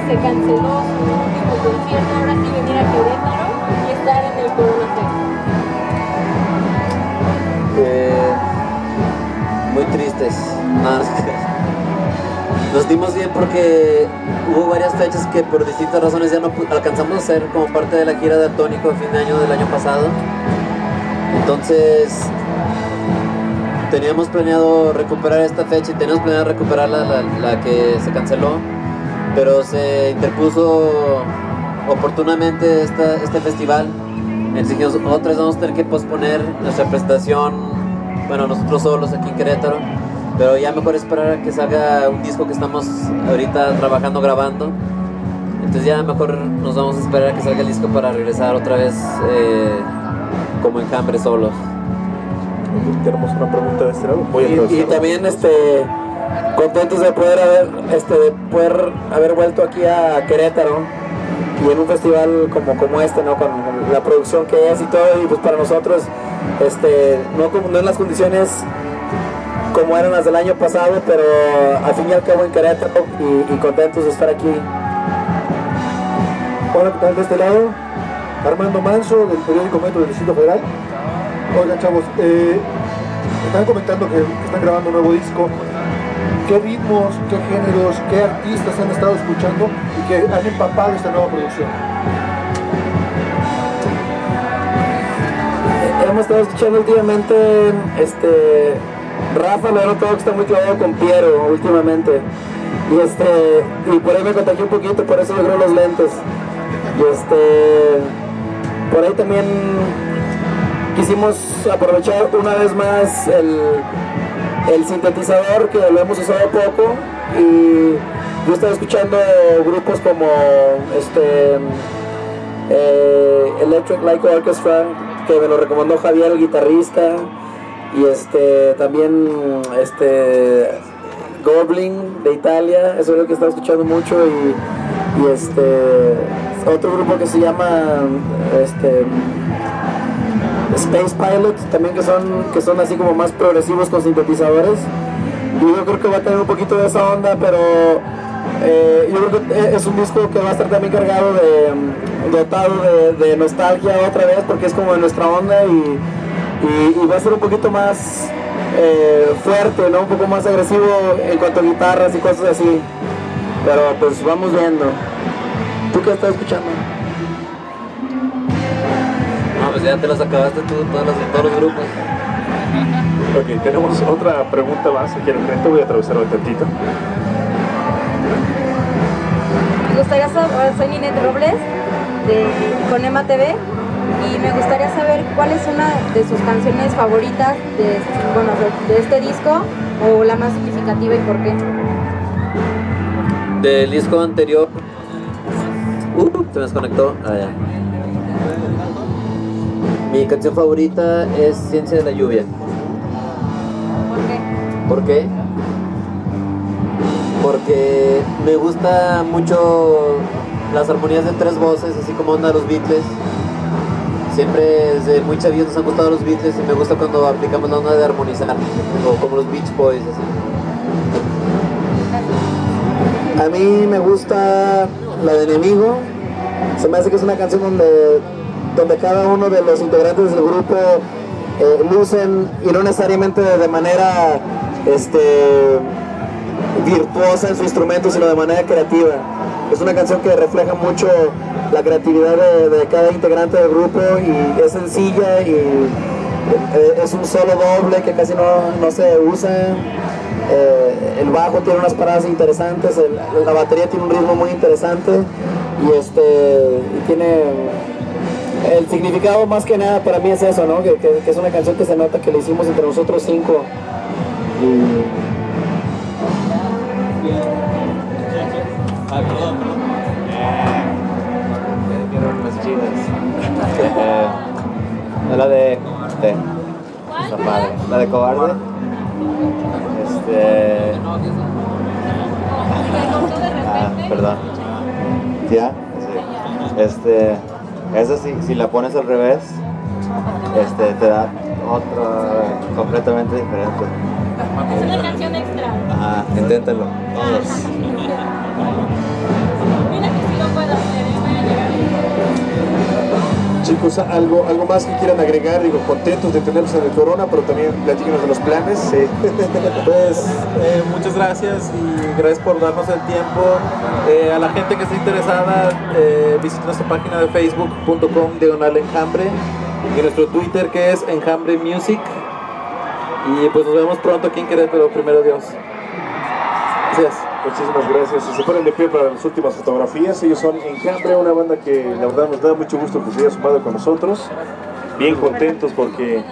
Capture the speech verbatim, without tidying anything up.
se canceló su último concierto, ahora sí venir a Querétaro y estar en el Corona Fest? Eh, muy tristes. No, nos dimos bien porque hubo varias fechas que por distintas razones ya no alcanzamos a hacer como parte de la gira de Atónico de fin de año del año pasado. Entonces teníamos planeado recuperar esta fecha y teníamos planeado recuperar la, la, la que se canceló, pero se interpuso oportunamente esta, este festival. Entonces dijimos, otra vez vamos a tener que posponer nuestra presentación, bueno, nosotros solos aquí en Querétaro, pero ya mejor esperar a que salga un disco que estamos ahorita trabajando, grabando. Entonces ya mejor nos vamos a esperar a que salga el disco para regresar otra vez eh, como Enjambre solos. Tenemos una pregunta de este lado. Voy a y, y también este, contentos de poder haber, este, de poder haber vuelto aquí a Querétaro y en un festival como, como este, ¿no? Con la producción que es y todo, y pues para nosotros este, no, no en las condiciones como eran las del año pasado, pero al fin y al cabo en Querétaro y, y contentos de estar aquí. Hola, ¿qué tal? De este lado, Armando Manso, del periódico Metro del Distrito Federal. Oigan, chavos, eh, están comentando que están grabando un nuevo disco. ¿Qué ritmos, qué géneros, qué artistas han estado escuchando y que han empapado esta nueva producción? Hemos estado escuchando últimamente este, Rafa, lo noto que está muy clavado con Piero últimamente. Y, este, y por ahí me contagié un poquito, por eso logré los lentes. Y este, por ahí también quisimos aprovechar una vez más el, el sintetizador, que lo hemos usado poco, y yo estaba escuchando grupos como este, eh, Electric Light Orchestra, que me lo recomendó Javier, el guitarrista, y este, también este, Goblin de Italia, eso es lo que estaba escuchando mucho, y, y este, otro grupo que se llama este, Space Pilots, también que son, que son así como más progresivos con sintetizadores, y yo creo que va a tener un poquito de esa onda, pero eh, yo creo que es un disco que va a estar también cargado de, dotado de, de nostalgia otra vez, porque es como de nuestra onda, y, y, y va a ser un poquito más eh, fuerte, ¿no? Un poco más agresivo en cuanto a guitarras y cosas así, pero pues vamos viendo. ¿Tú qué estás escuchando? No, pues ya te las acabaste tú, todas las de todos los grupos. Ok, tenemos otra pregunta más aquí al frente, voy a atravesarlo un tantito. Me gustaría saber, soy Ninette Robles de Conema T V y me gustaría saber cuál es una de sus canciones favoritas de, bueno, de este disco, o la más significativa y por qué. Del disco anterior, uh, se me desconectó. Ah, ya. Mi canción favorita es Ciencia de la Lluvia. ¿Por qué? ¿Por qué? Porque me gusta mucho las armonías de tres voces, así como onda de los Beatles. Siempre desde muy chavillos nos han gustado los Beatles y me gusta cuando aplicamos la onda de armonizar, o como los Beach Boys, así. A mí me gusta la de Enemigo. Se me hace que es una canción donde, donde cada uno de los integrantes del grupo eh, lucen, y no necesariamente de manera este, virtuosa en su instrumento, sino de manera creativa. Es una canción que refleja mucho la creatividad de, de cada integrante del grupo, y es sencilla, y eh, es un solo doble que casi no, no se usa. Eh, el bajo tiene unas paradas interesantes, el, la batería tiene un ritmo muy interesante, y este y tiene el significado, más que nada para mí es eso, ¿no? Que, que, que es una canción que se nota que le hicimos entre nosotros cinco. Y... Ah, perdón, perdón. Eh, la de, de la de Cobarde. Este. Ah, perdón. ¿Ya? Sí. Este. Esa sí, si la pones al revés, este, te da otra completamente diferente. Es una canción extra. Ajá, inténtalo. Todos. Mira, chicos, algo, algo más que quieran agregar. Digo, contentos de tenerlos en el Corona, pero también platíquenos de los planes. Sí. Pues eh, muchas gracias y gracias por darnos el tiempo. Eh, a la gente que esté interesada, eh, visite nuestra página de facebook punto com diagonal enjambre y nuestro Twitter que es enjambre music. Y pues nos vemos pronto aquí en Querétaro, primero Dios. Gracias. Muchísimas gracias. Se ponen de pie para las últimas fotografías. Ellos son Enjambre, una banda que la verdad nos da mucho gusto que se haya sumado con nosotros. Bien contentos porque